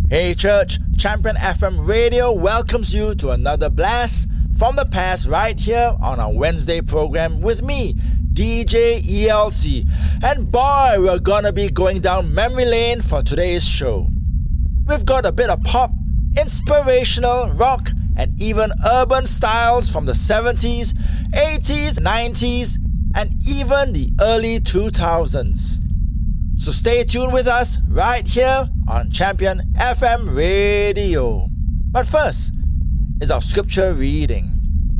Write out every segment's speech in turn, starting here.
Hey church, Champion FM Radio welcomes you to another blast from the past right here on our Wednesday program with me, DJ ELC. And boy, we're gonna be going down memory lane for today's show. We've got a bit of pop, inspirational, rock, and even urban styles from the 70s, 80s, 90s, and even the early 2000s. So stay tuned with us right here on Champion FM Radio. But first is our scripture reading.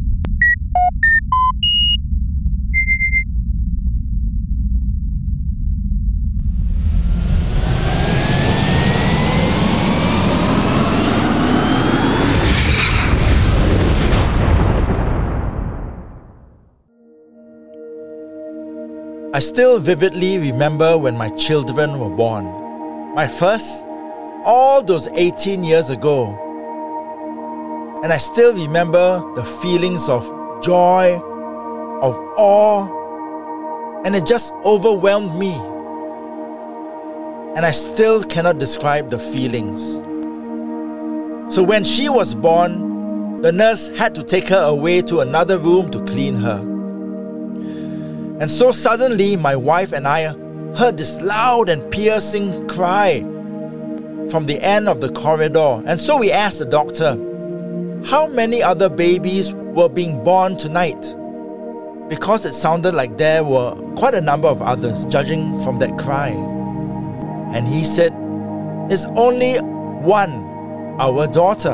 I still vividly remember when my children were born. My first, all those 18 years ago. And I still remember the feelings of joy, of awe, and it just overwhelmed me. And I still cannot describe the feelings. So when she was born, the nurse had to take her away to another room to clean her. And so suddenly, my wife and I heard this loud and piercing cry from the end of the corridor. And so we asked the doctor, how many other babies were being born tonight? Because it sounded like there were quite a number of others, judging from that cry. And he said, it's only one, our daughter.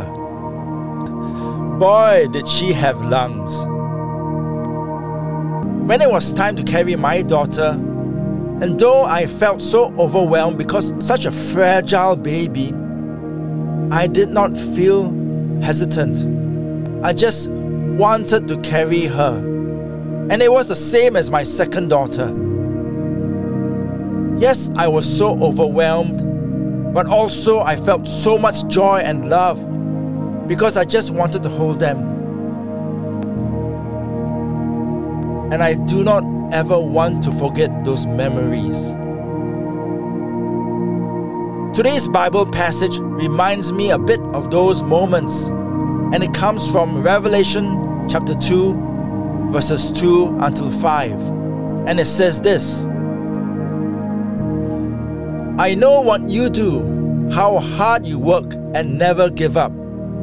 Boy, did she have lungs. When it was time to carry my daughter, and though I felt so overwhelmed because such a fragile baby, I did not feel hesitant. I just wanted to carry her. And it was the same as my second daughter. Yes, I was so overwhelmed, but also I felt so much joy and love because I just wanted to hold them. And I do not ever want to forget those memories. Today's Bible passage reminds me a bit of those moments, and it comes from Revelation chapter 2, verses 2 until 5. And it says this: I know what you do, how hard you work and never give up.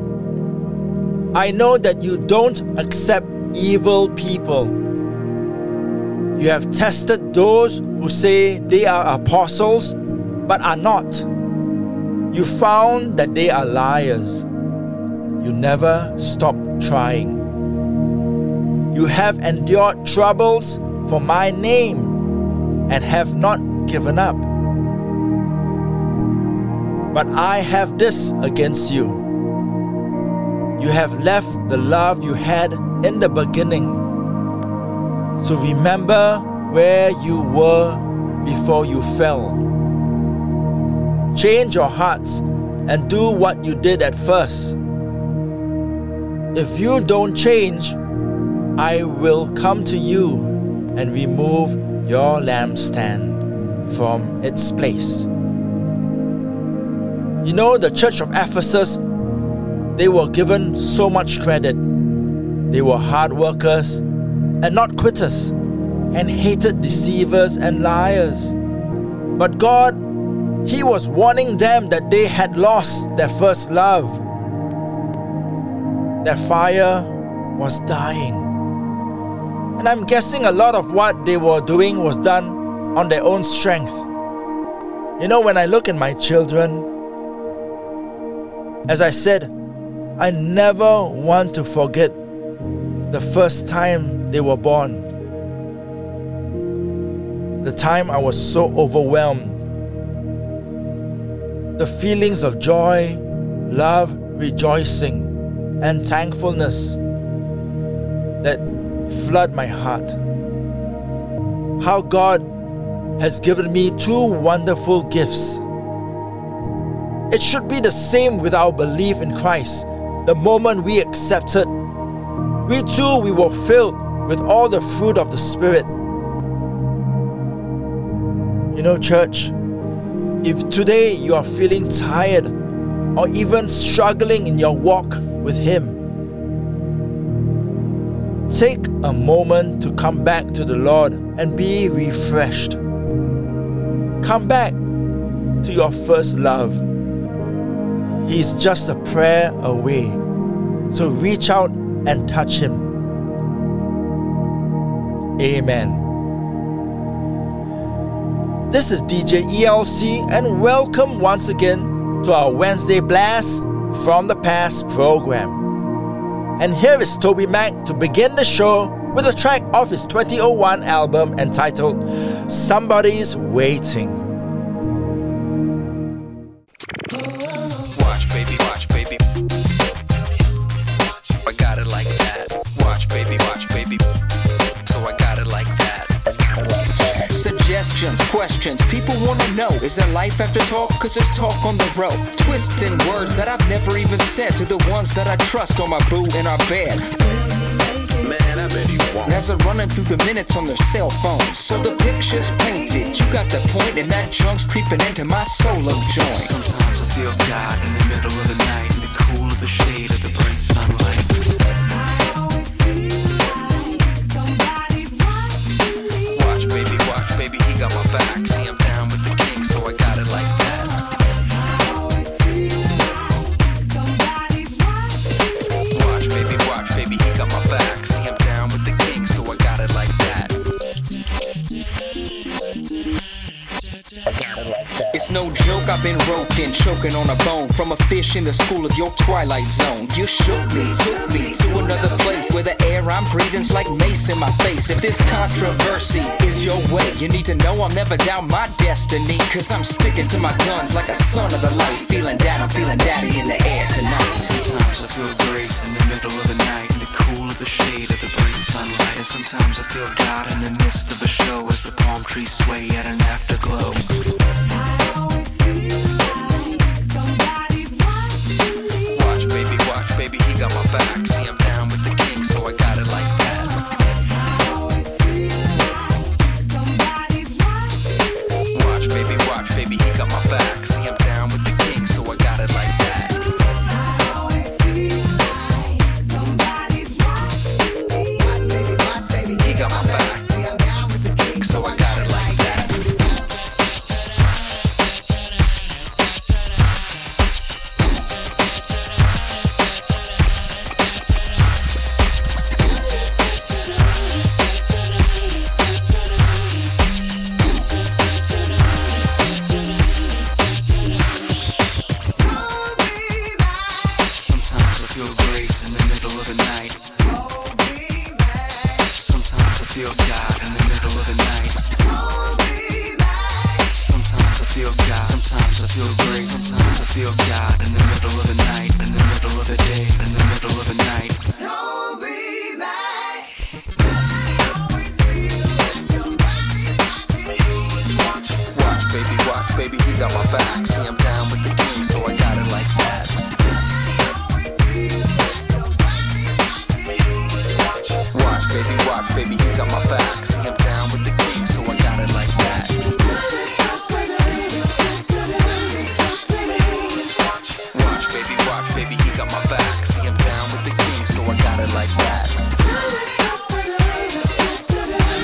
I know that you don't accept evil people. You have tested those who say they are apostles, but are not. You found that they are liars. You never stop trying. You have endured troubles for my name and have not given up. But I have this against you. You have left the love you had in the beginning. So remember where you were before you fell. Change your hearts and do what you did at first. If you don't change, I will come to you and remove your lampstand from its place. You know, the church of Ephesus, they were given so much credit. They were hard workers and not quitters, and hated deceivers and liars. But God, He was warning them that they had lost their first love. Their fire was dying. And I'm guessing a lot of what they were doing was done on their own strength. You know, when I look at my children, as I said, I never want to forget the first time they were born. The time I was so overwhelmed. The feelings of joy, love, rejoicing, and thankfulness that flood my heart. How God has given me two wonderful gifts. It should be the same with our belief in Christ. The moment we accepted, we too were filled with all the fruit of the Spirit. You know, church, if today you are feeling tired or even struggling in your walk with Him, take a moment to come back to the Lord and be refreshed. Come back to your first love. He's just a prayer away. So reach out and touch Him. Amen. This is DJ ELC, and welcome once again to our Wednesday Blast from the Past program. And here is Toby Mac to begin the show with a track off his 2001 album entitled Somebody's Waiting. Watch baby, I got it like that. Watch baby, so I got it like that. Suggestions, questions, people wanna know, is there life after talk? Cause there's talk on the road. Twisting words that I've never even said to the ones that I trust on my boo in our bed. Man, I bet he won't. As they're running through the minutes on their cell phones. So the picture's painted, you got the point, and that junk's creeping into my solo joint. Sometimes I feel God in the middle of the night, in the cool of the shade of the bright sunlight. I always feel like somebody's watching me. Watch baby, he got my back. See, I'm down with the king, so I got it like that. I always feel like somebody's watching me. Watch baby, he got my back. See, I'm down with the king, so I got it like that. It's no joke, I've been roped in, choking on a bone from a fish in the school of your twilight zone. You shook me, took me to another place where the air I'm breathing's like mace in my face. If this controversy is your way, you need to know I'll never doubt my destiny. Cause I'm sticking to my guns like a son of the light. Feeling that, I'm feeling daddy in the air tonight. Sometimes I feel grace in the middle of the night, in the cool of the shade of the bright sunlight. And sometimes I feel God in the midst of a show as the palm trees sway at an afterglow. Watch baby, he got my back. See, I'm down with the king, so I got it like that. I always feel like somebody's watching me. Watch baby, he got my back. See, I'm down with the king, so I got it like that. I always feel like somebody's watching me. Watch baby, he got my back. See, I'm down with the king, so I got it like that.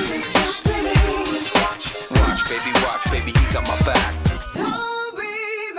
Watch baby, he got my back. Don't be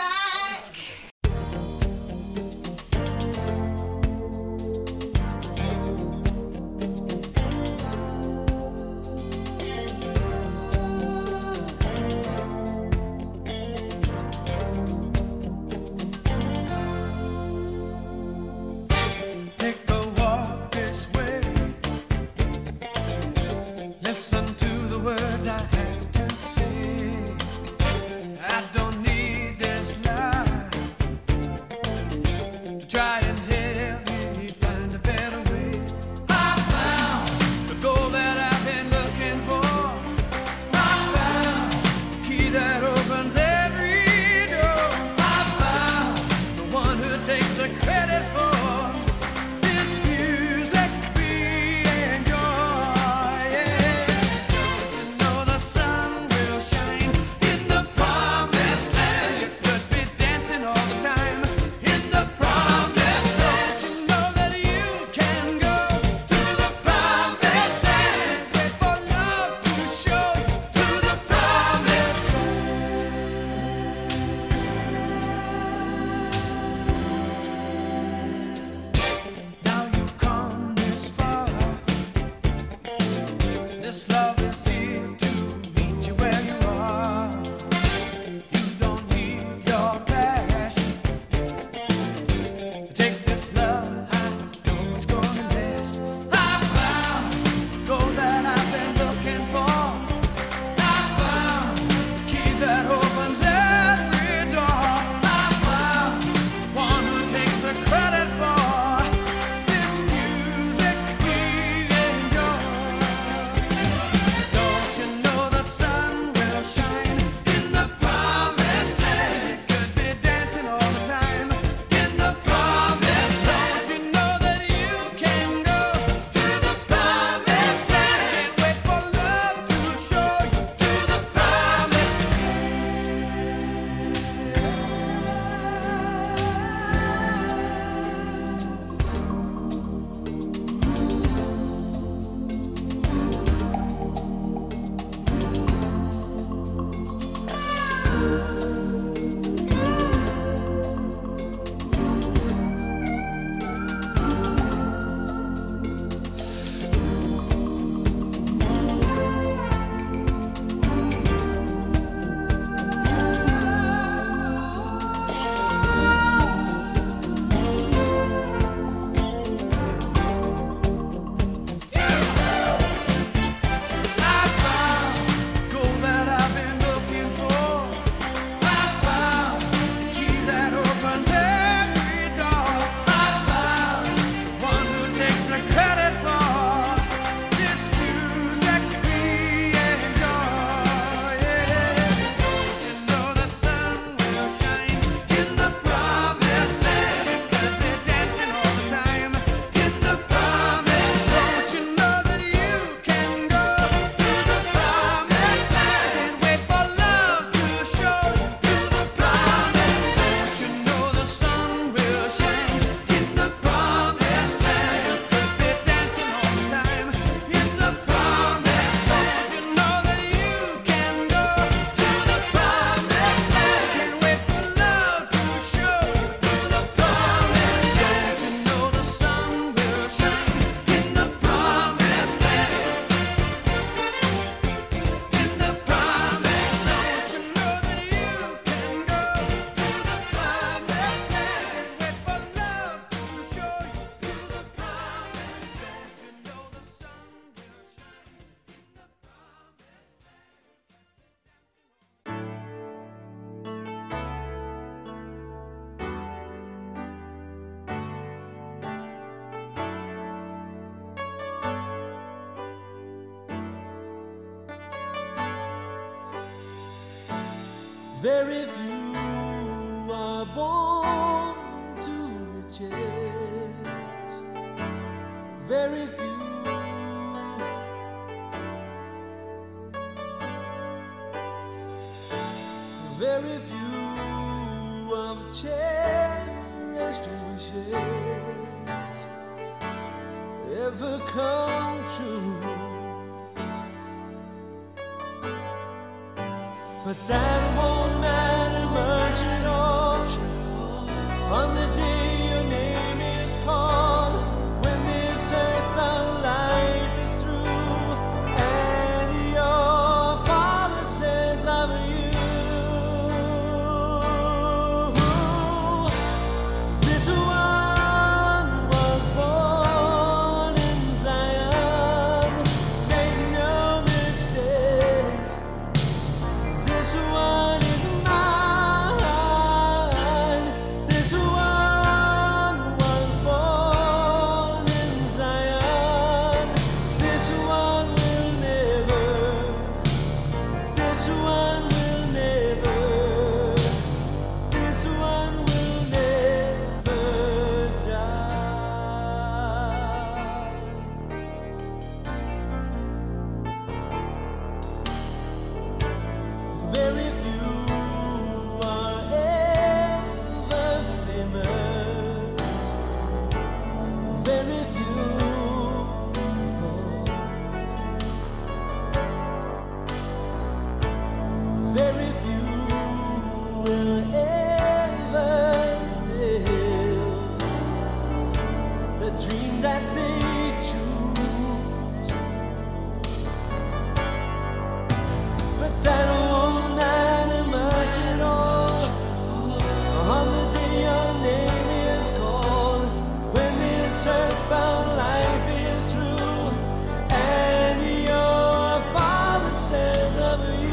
Very few are born to riches. Very few. Very few have cherished wishes ever come true. But that won't matter much at all on the day your name is called, when this earthbound life is through and your Father says I'm you. This one was born in Zion, make no mistake. This one is mine. This one was born in Zion. This one will never. This one will never. This one will never die. Very few are ever famous. Very few. Very few will ever live the dream that they choose. But that won't matter much at all on the day your name is called, when this earthbound life is through and your Father says of you.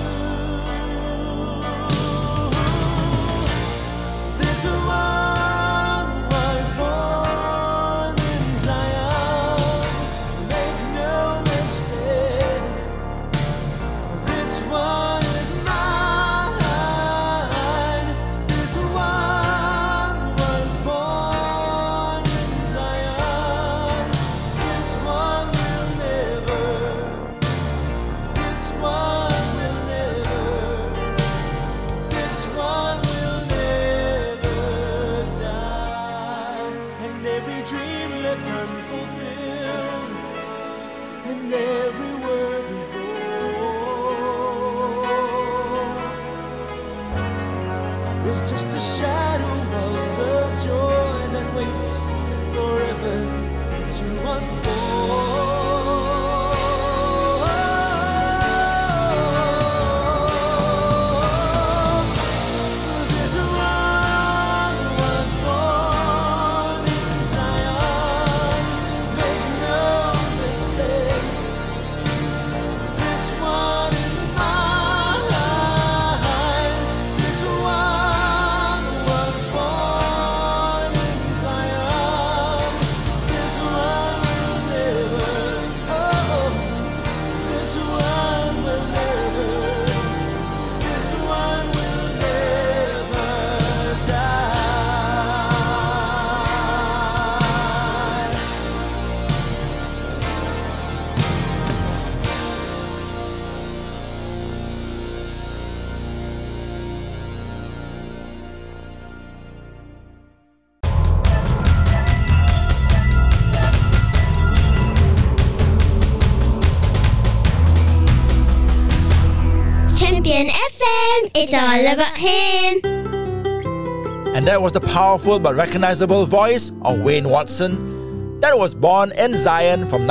This one was born in Zion, make no mistake. This one is mine. This one was born in Zion. This one will never. This one will never. This one will never die. And every dream left unfulfilled, and every worthy goal is just a shadow of the joy that waits forever to unfold. This one was born in Zion, make no mistake. This one is mine. This one was born in Zion. This one will never. Oh, this one will never. This one will never die. Champion FM, it's all about him. And that was the powerful but recognizable voice of Wayne Watson that was born in Zion from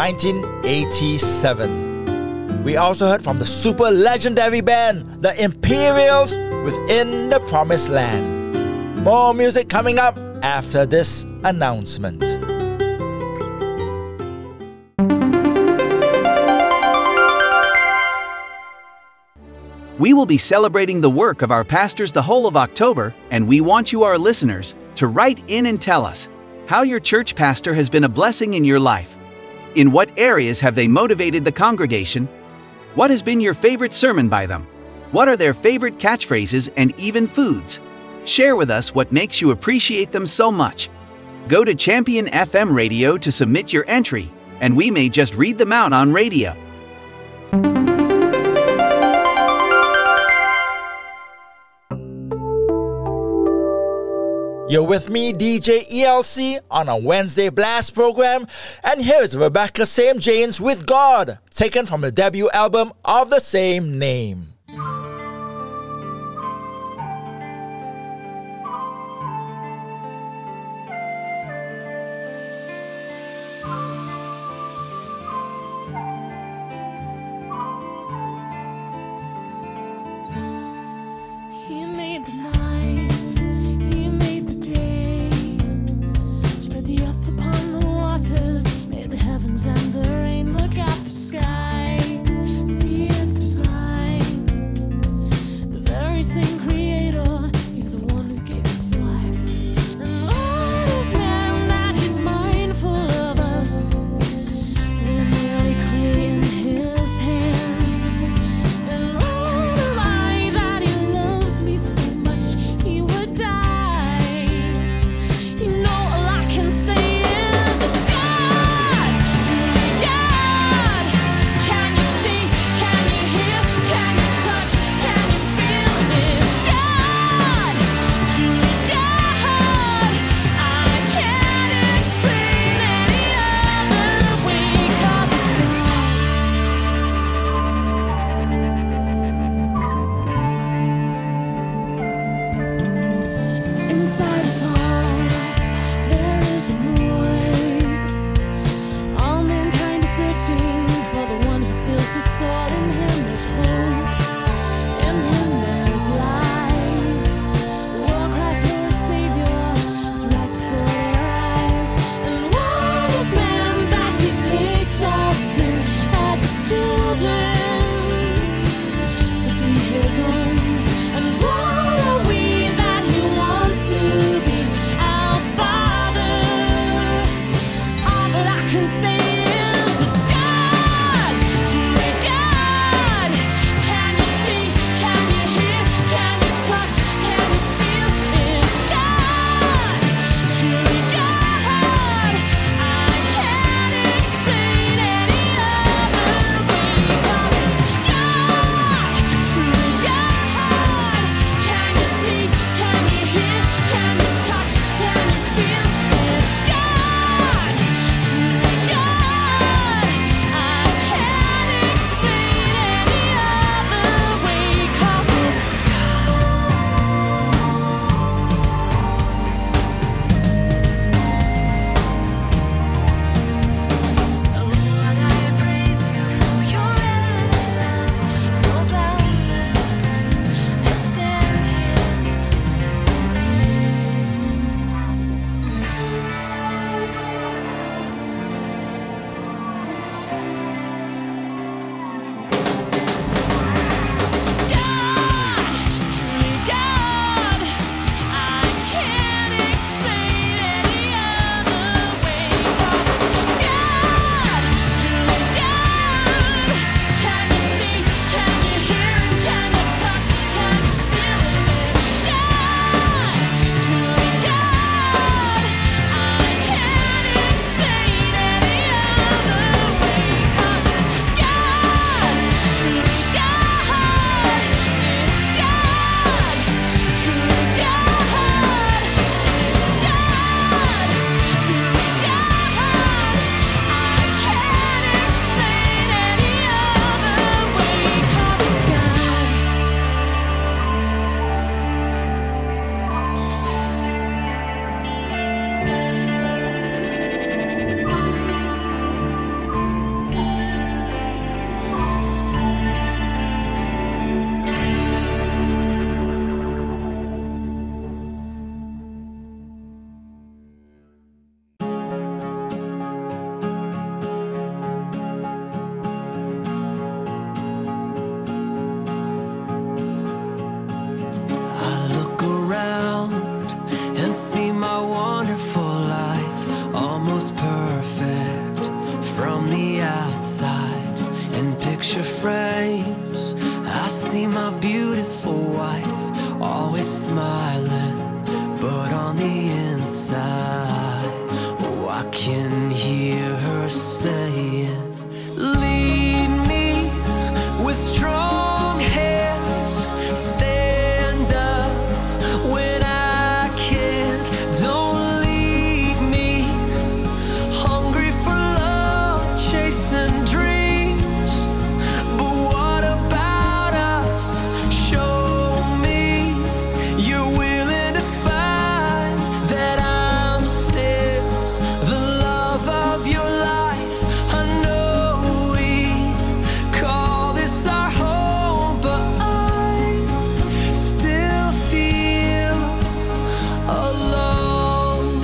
1987. We also heard from the super legendary band, the Imperials, with In the Promised Land. More music coming up after this announcement. We will be celebrating the work of our pastors the whole of October, and we want you, our listeners, to write in and tell us how your church pastor has been a blessing in your life. In what areas have they motivated the congregation? What has been your favorite sermon by them? What are their favorite catchphrases and even foods? Share with us what makes you appreciate them so much. Go to Champion FM Radio to submit your entry, and we may just read them out on radio. You're with me, DJ ELC, on a Wednesday Blast program, and here's Rebecca St. James with God, taken from the debut album of the same name. And the rain, look at the sky. See, it's a sign. inside. Oh, I can hear her saying, lead me with strong hands, stand up when I can't. Don't leave me hungry for love, chasing dreams. But what about us? Show me you're willing to find that I'm still the love of your life. I know we call this our home, but I still feel alone.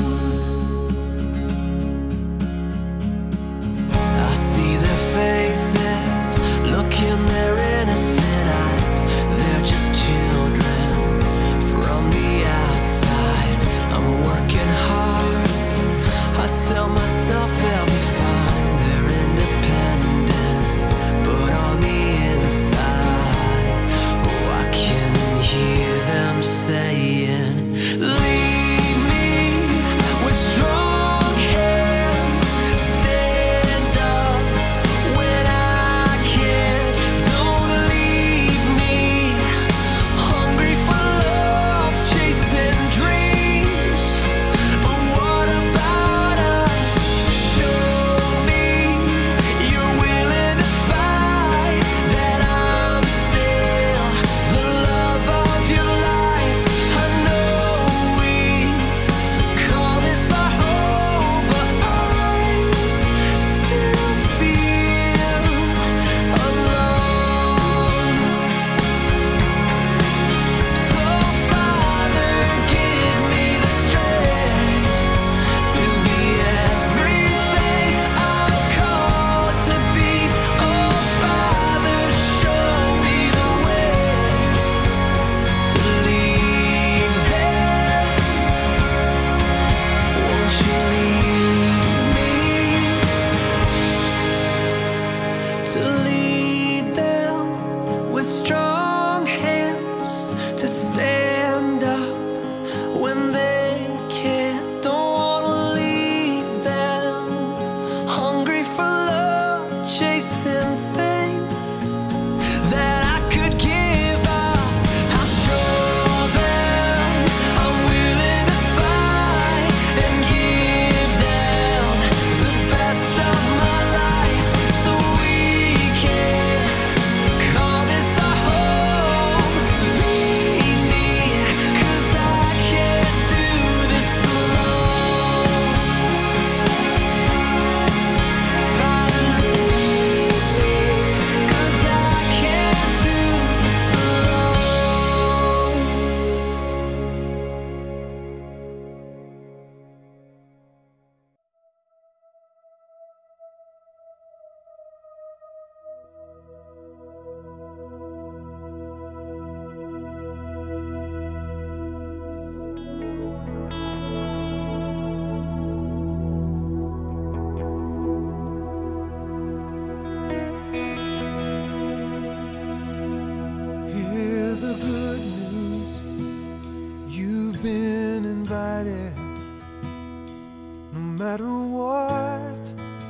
I see their faces, look in their innocent eyes. They're just children from the outside. I'm working hard, I tell myself they'll be fine. They're independent, but on the inside, oh, I can hear them saying, lead me with strong hands, stand up when I can't. Don't leave me hungry for love, chasing dreams. But what about us? Show me you're willing to fight that I'm still the love of your life. I know we call this our home, but I still feel alone. So Father, give me the strength to be everything I'm called to be. Oh Father, show me the way to lead them. Won't you lead me to lead them with strong hands, to stand up when they can't. Don't wanna leave them hungry for love, chasing things that I could give up. I'll show them I'm willing to fight and give them the best of my life, so we can call this our home. Lead me, 'cause I can't do this alone. Father, lead me, 'cause I can't do this alone. Hear the good news, you've been invited. No matter what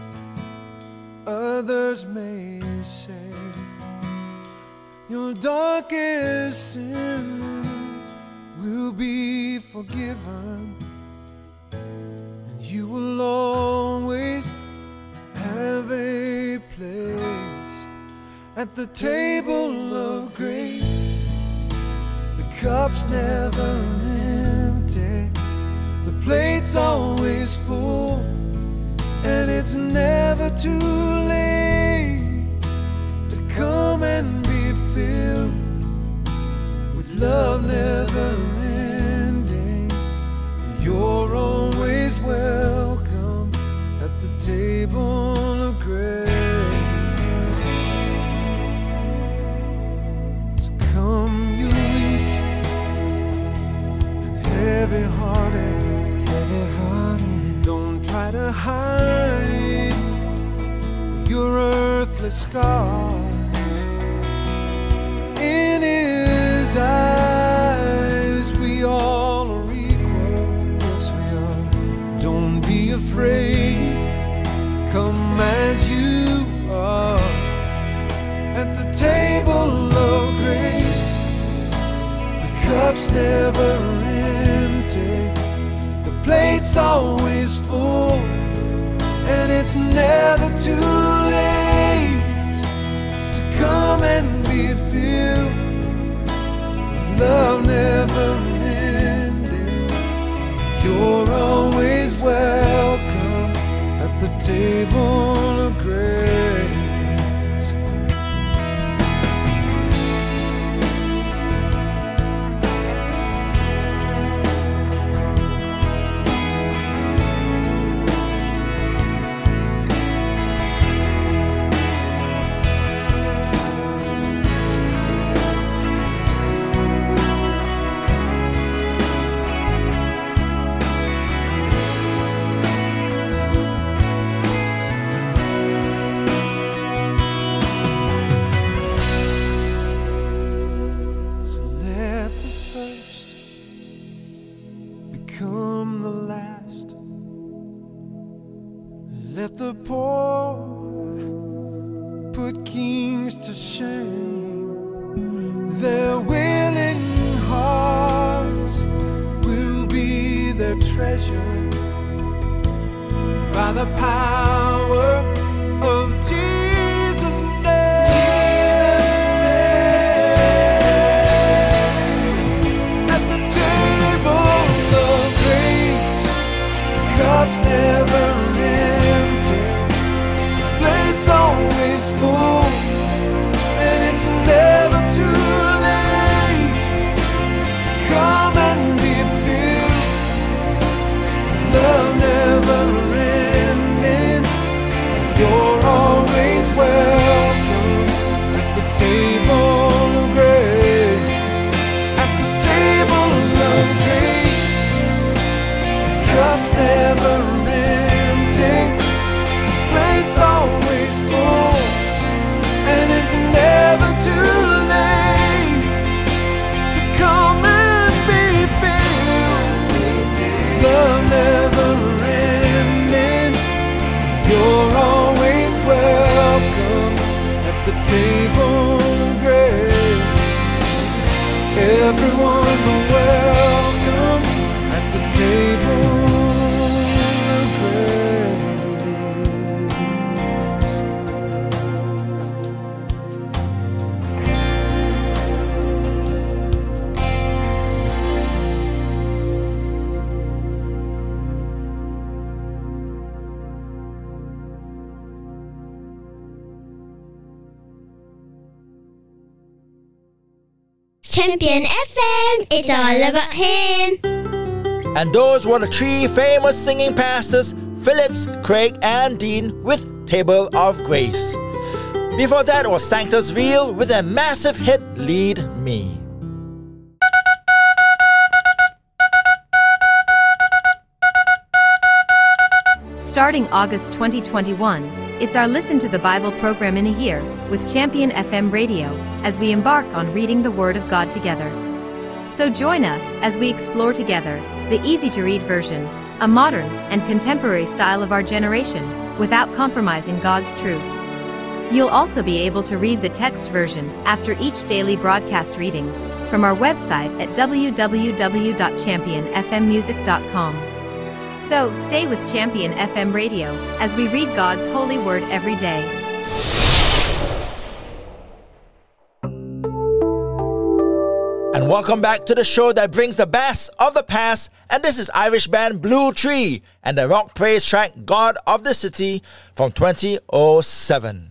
others may say, your darkest sins will be forgiven, and you will always have a place at the table of grace. The cup's never empty, the plate's always full, and it's never too late to come and be filled with love never ending. You're always welcome at the table of grace. So come, you weak and heavy-hearted. Don't try to hide your earthly scars. In His eyes, we all are equal. Yes, we are. afraid. Come as you are. At the table of grace, the cup's never empty, the plate's always full, and it's never too late to come and be filled with love never ending. You're always welcome at the table of grace. Let the poor put kings to shame. Their willing hearts will be their treasure by the power of Jesus' name. At the table of grace, the cup's never always full, and it's never too late to come and be filled with love never ending. You're always welcome at the table of grace. At the table of grace, the cup's never empty, plate's always full, and it's never too late to come and be filled. Love never ending. You're always welcome at the table of grace. Everyone's welcome at the table of grace. Champion FM, it's all about him. And those were the three famous singing pastors, Phillips, Craig, and Dean, with Table of Grace. Before that was Sanctus Real with their massive hit, Lead Me. Starting August 2021, it's our Listen to the Bible program in a year with Champion FM Radio as we embark on reading the Word of God together. So join us as we explore together the easy-to-read version, a modern and contemporary style of our generation, without compromising God's truth. You'll also be able to read the text version after each daily broadcast reading from our website at www.championfmmusic.com. So stay with Champion FM Radio as we read God's holy word every day. And welcome back to the show that brings the best of the past. And this is Irish band Blue Tree and the rock praise track God of the City from 2007.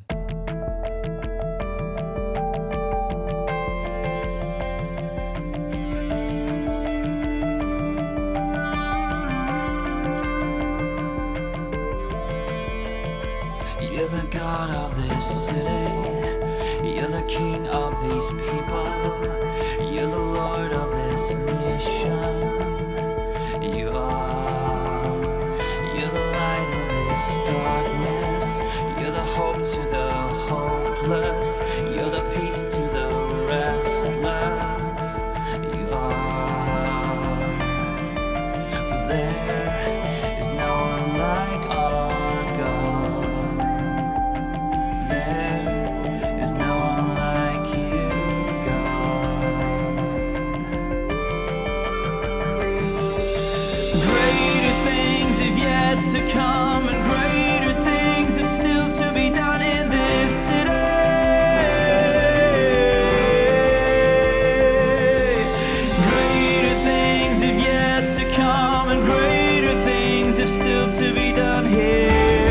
You're the God of this city, you're the King of these people, you're the Lord of this nation. You're the light in this darkness, you're the hope to the hopeless, you're the peace to the restless. You are, for there is no one like Greater things have yet to come, and greater things have still to be done in this city. Greater things have yet to come, and greater things have still to be done here.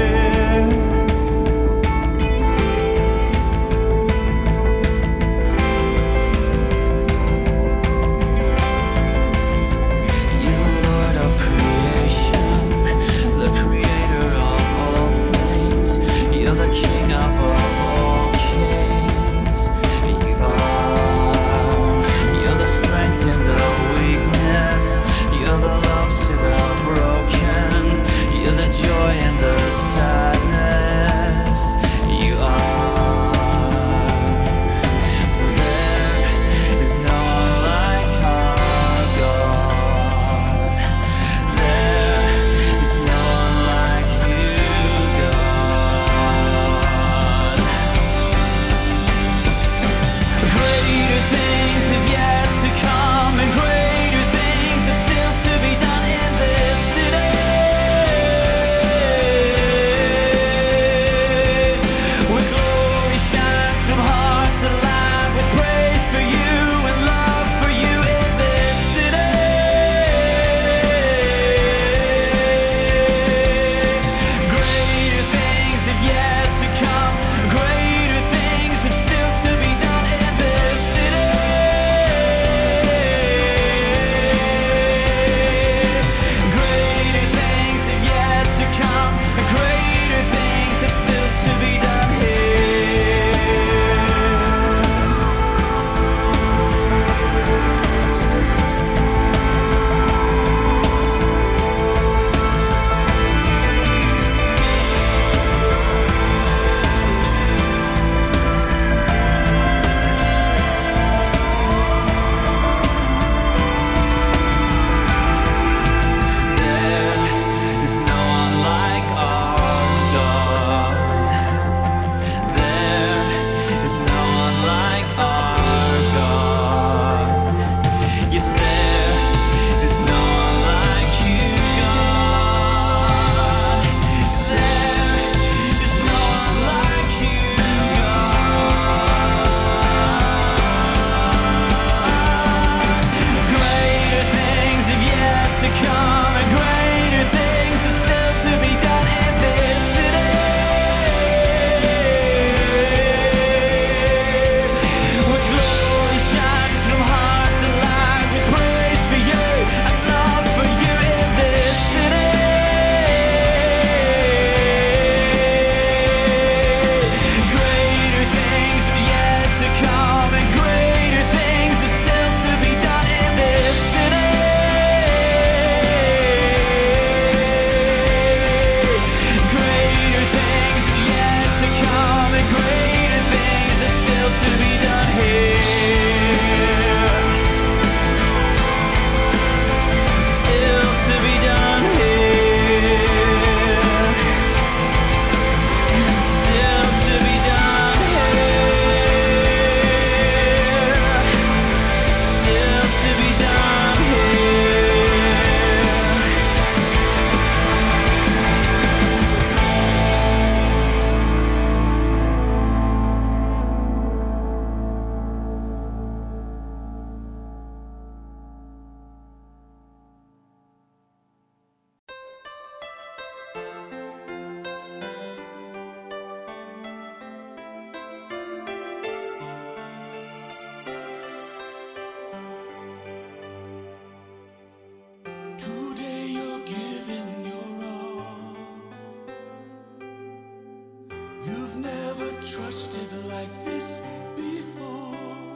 trusted like this before.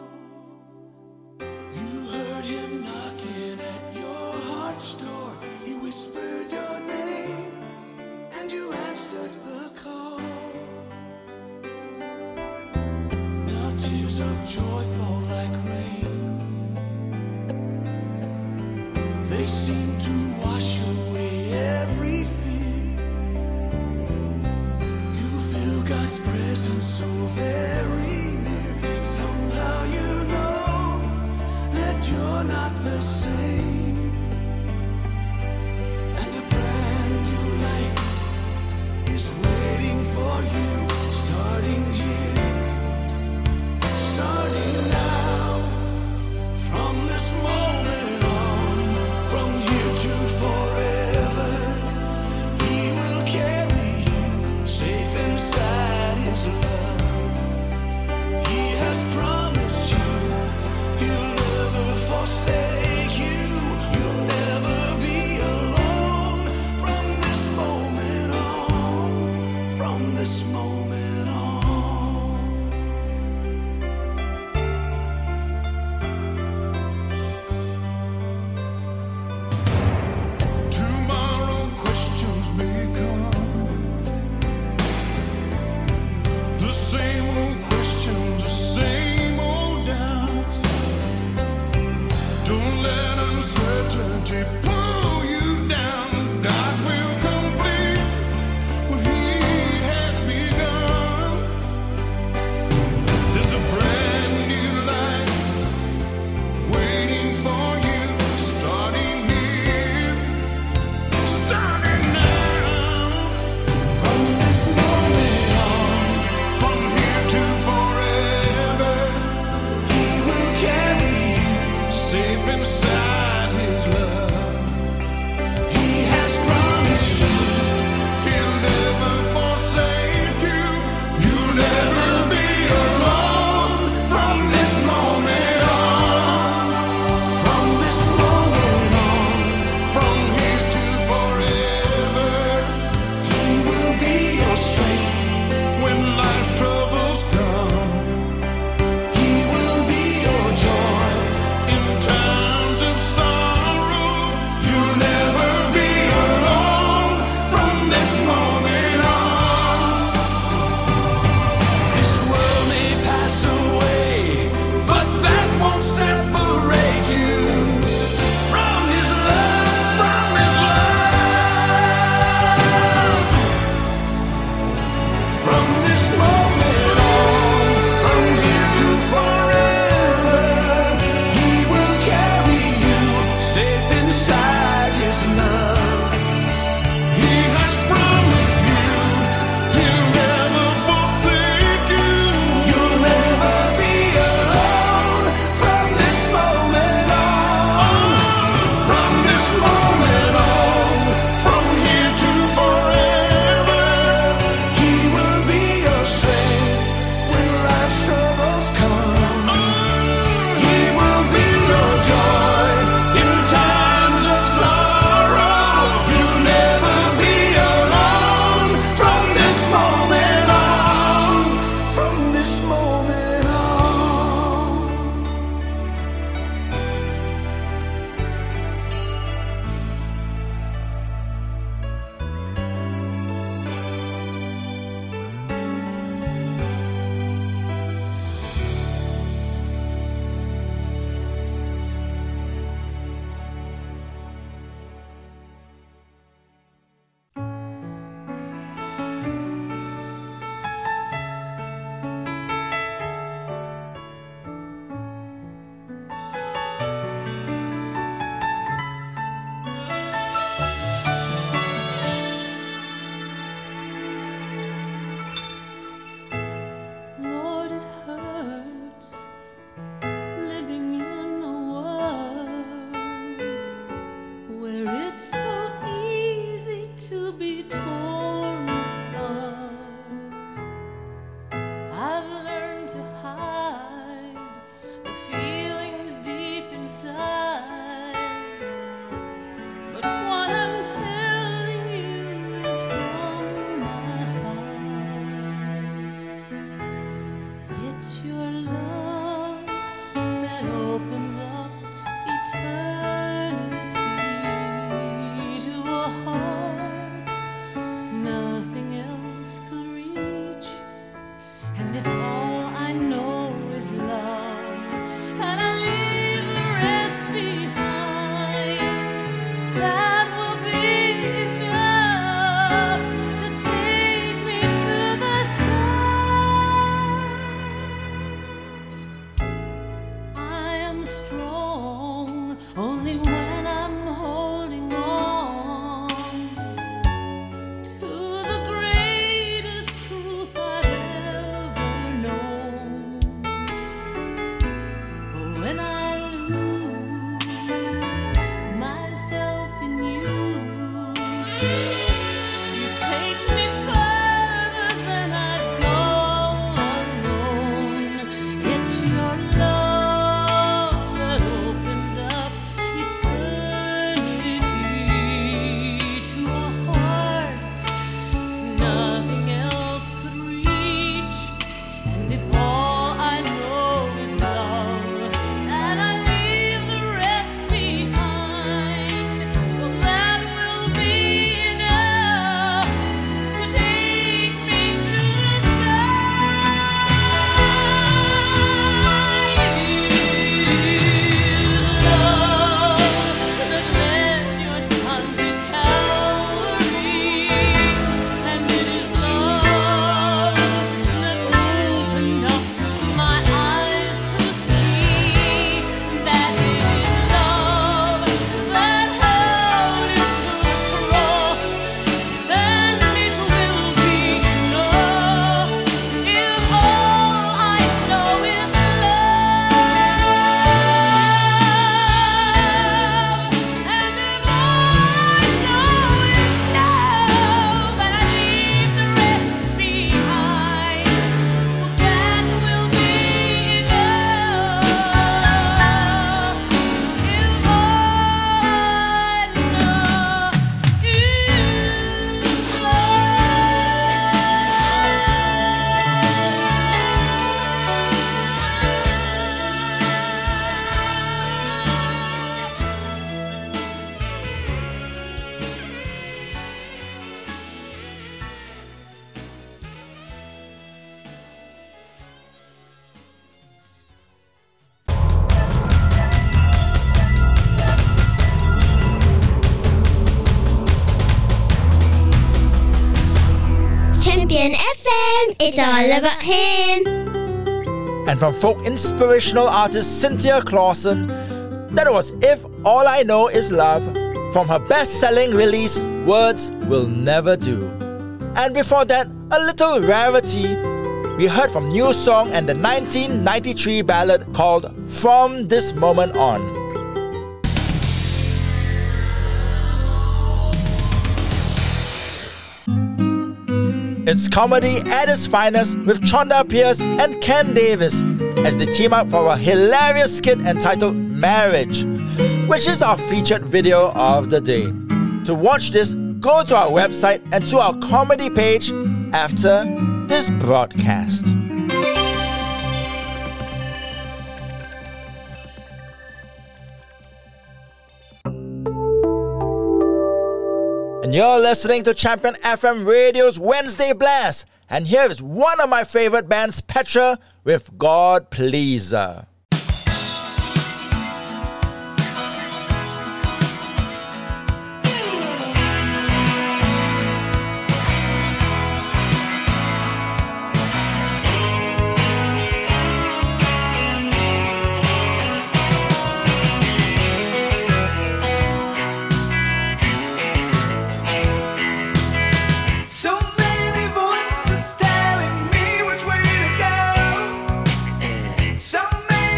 You heard him knocking at your heart's door. He whispered your name and you answered the call. Now tears of joy fall like rain. They seem to wash away every fear. You feel God's presence so very near. Somehow you know that you're not the same. It's so easy to be torn apart. I've learned to hide the feelings deep inside, but what I'm telling you is from my heart. It's your love that opens up eternity to a heart nothing else could reach. And if all I know is love, and I leave the rest behind, that will be enough to take me to the sky. I am strong only when I'm holding on to the greatest truth I've ever known. For when I lose myself in you, you take me further than I'd go alone. It's your love that opens up eternity to a heart nothing else could reach. And if all I know is love, and I leave the rest behind, well, that will be enough to take me to the sky. Love that led your son to Calvary, and it is love that opened up my eyes to see that it is love that held you to the cross. Then it will be enough if all I know is love. And if all I know is love, and I leave the rest behind, well, that will be enough. If all I know Champion FM, it's all about him. And from folk inspirational artist Cynthia Clausen, that was If All I Know Is Love, from her best-selling release, Words Will Never Do. And before that, a little rarity, we heard from New Song and the 1993 ballad called From This Moment On. It's comedy at its finest with Chonda Pierce and Ken Davis as they team up for a hilarious skit entitled Marriage, which is our featured video of the day. To watch this, go to our website and to our comedy page after this broadcast. And you're listening to Champion FM Radio's Wednesday Blast. And here is one of my favorite bands, Petra, with God Pleaser. So many voices telling me which way to go. So many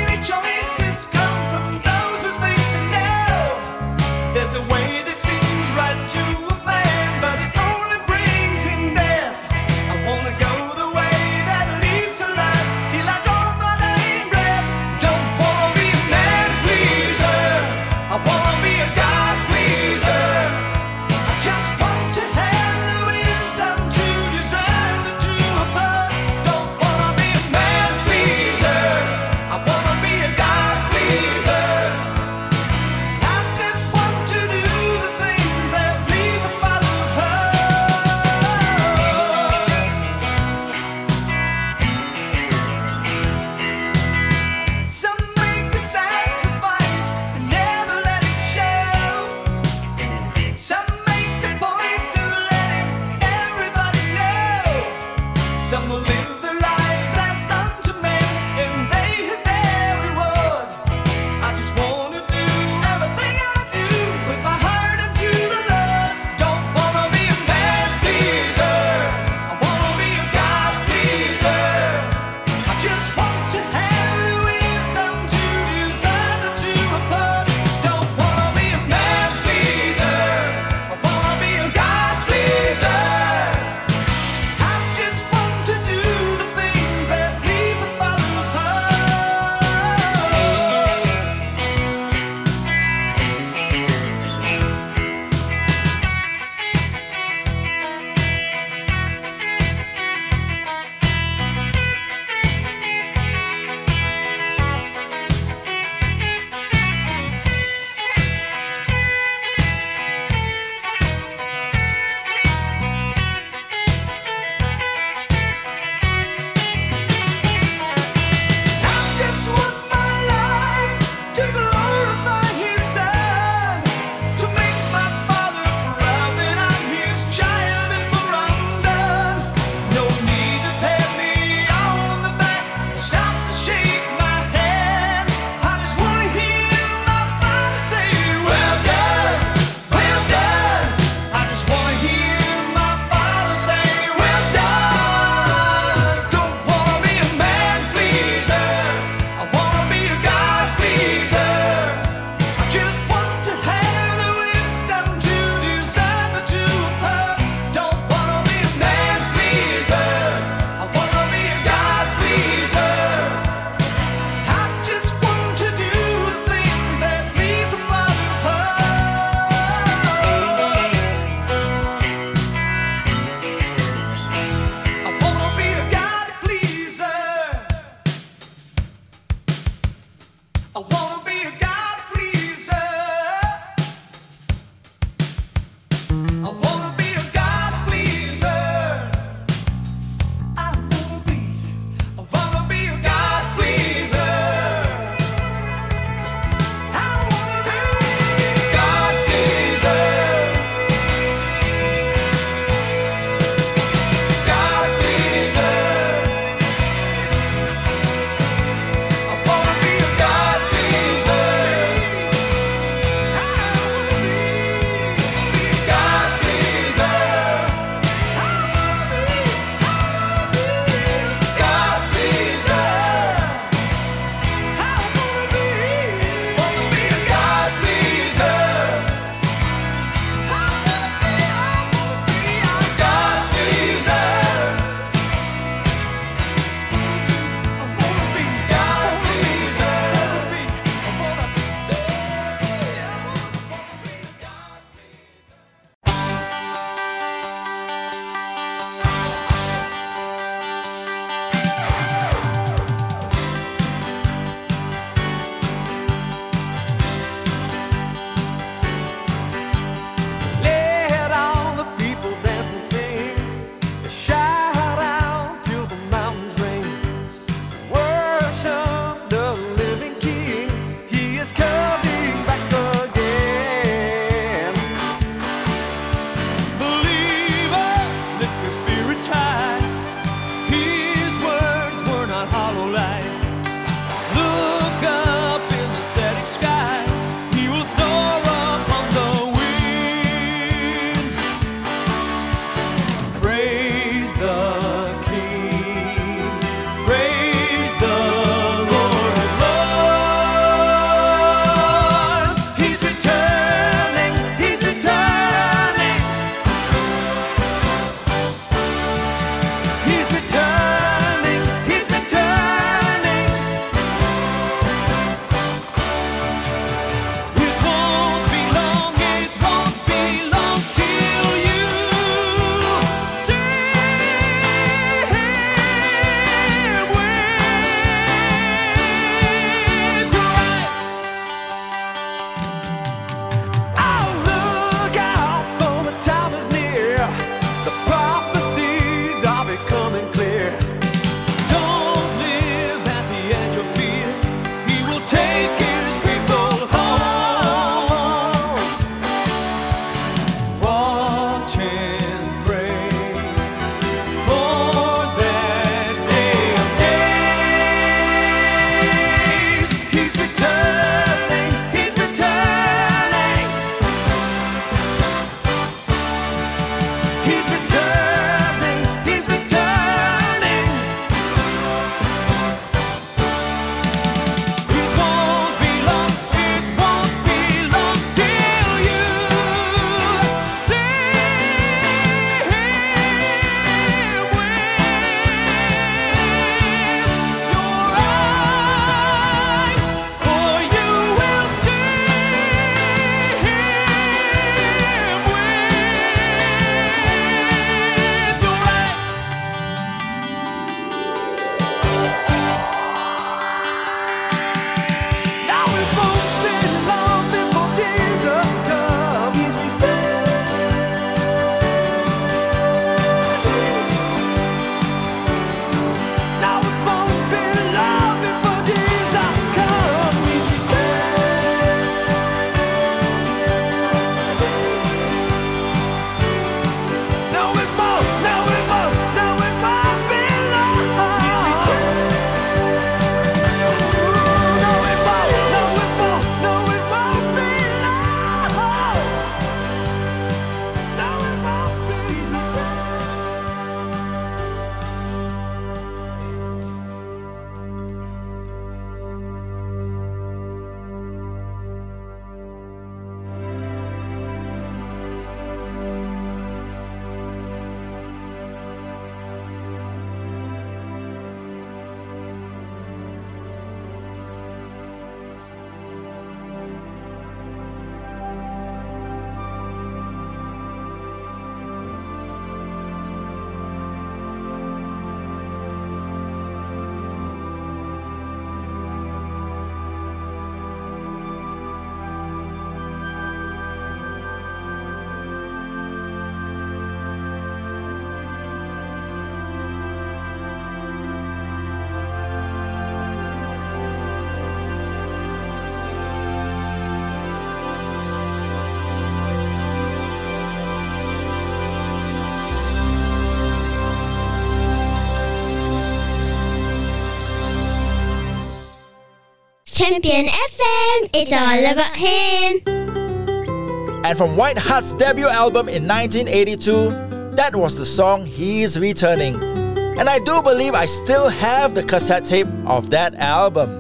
Champion FM, it's all about him. And from White Heart's debut album in 1982, that was the song He's Returning. And I do believe I still have the cassette tape of that album.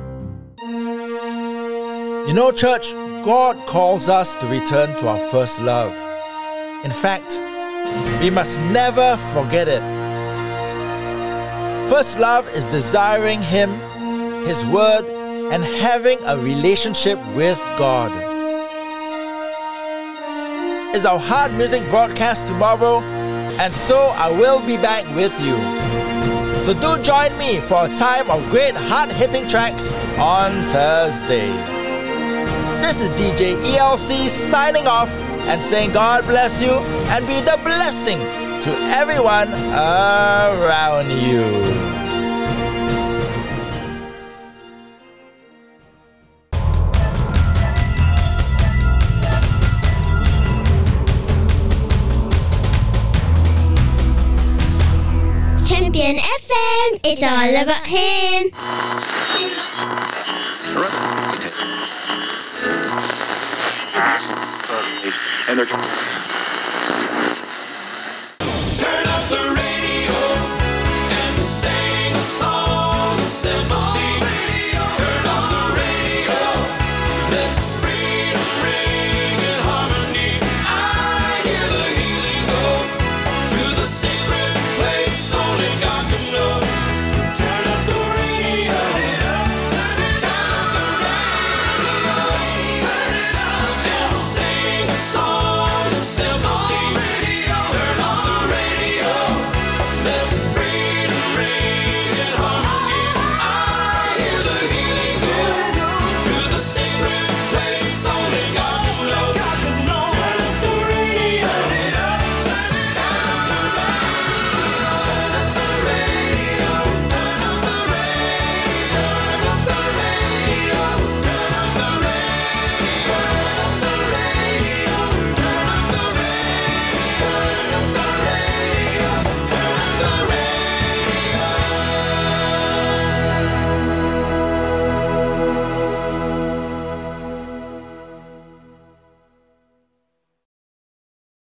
You know, church, God calls us to return to our first love. In fact, we must never forget it. First love is desiring Him, His Word, and having a relationship with God. It's our Heart Music broadcast tomorrow, and so I will be back with you. So do join me for a time of great heart-hitting tracks on Thursday. This is DJ ELC signing off and saying God bless you and be the blessing to everyone around you. Champion FM, it's all about him. Energy.